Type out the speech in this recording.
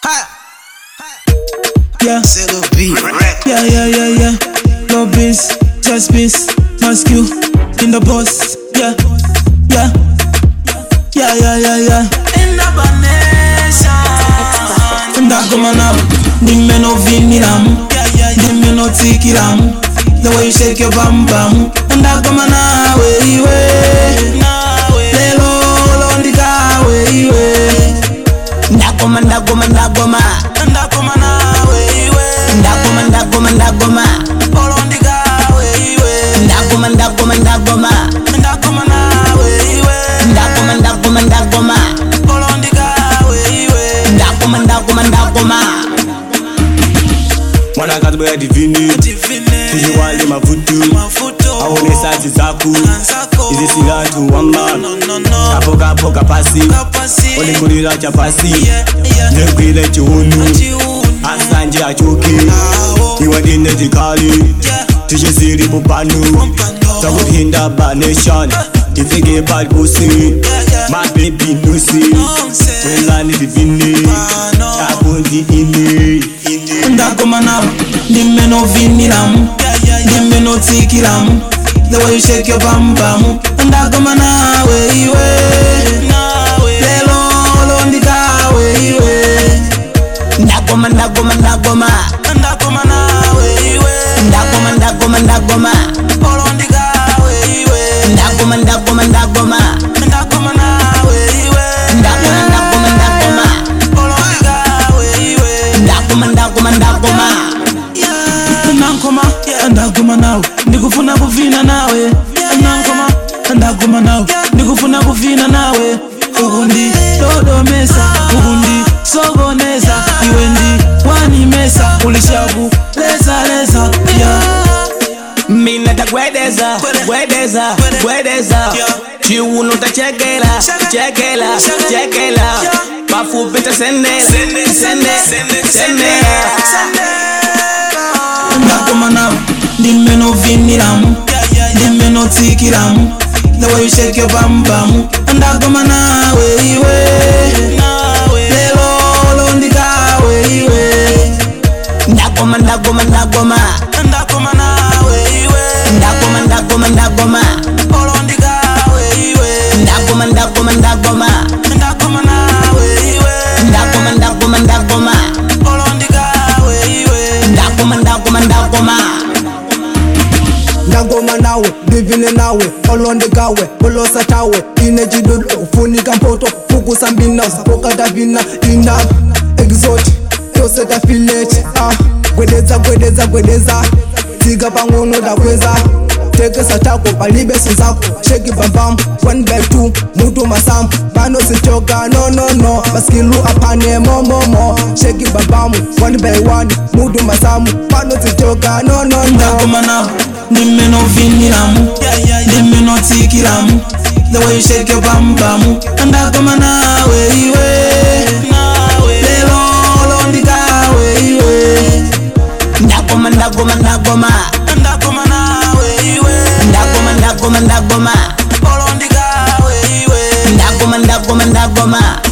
Yeah, yeah. No peace, just peace. Mask you in the boss. Yeah. In the nation. Ndakumana, nimme no viniram. Nimme no tikiram. The way you shake your bam bam. Ndakumana, we. Lelo londika we. Ndagoma. Ndakumana, we. Ndagoma. Olondika we. Ndagoma. Ndakumana, we. Ndagoma. Olondika we. Ndagoma. Mwana katubaya divini tujiwale mavutu aone sazi zaku izi silatu wanga kapoka pasi olikulila chapasi nekwile chihunu asanje achuki iwadine jikali tujisiri pupanu takuhinda ba nation ifike bad pussy my baby nusi welani divini takundi ini Ndakumana, nimme no viniram. Nimme no tikiram. The way you shake your bam bam. Ndakumana, we. Lelo londika we. Ndagoma. Ndakumana, we. Ndagoma. Olondika we. Ndagoma. Ndakumana, we. Olondika we. Ndagoma. Ndagoma nawe ndikufuna kuvina nawe. Ndagoma nawe ndikufuna kuvina nawe. Ukundi dodomesa, ukundi sogoneza, iwe ndi wanimesa ulishaku leza Mina tagwedeza chiuno tachekela mafupi tasene Ndagoma nawe nimme no viniram. Nimme no tikiram. The way you shake your bam bam. Ndagoma nawe lelo londika we. Ndagoma. Ndakumana, we. Ndagoma. Olondika we. Ndagoma. Ndakumana, we. Ndagoma. Olondika we. Ndagoma. Ndagoma nawe, divine nawe, olondekawe, olosa tawe, inejidudu, ufunika mpoto, fukusa mbina, usapokata vina, ina, exotic, yoseta filete, gwedeza, tiga pangono da kweza, tekesa tako, palibeso zako, shake bambam, 1 by 2, mutu masam, pano sichoka, no, maskilu apane, mo, shake bambam, 1 by 1, mutu masamu, pano sichoka, no. Ndakumana, nimme no viniram. Nimme no tikiram. The way you shake your bam bam. Ndakumana, we. Lelo londika we. Ndagoma. Ndakumana, we. Ndagoma. Olondika we. Ndagoma.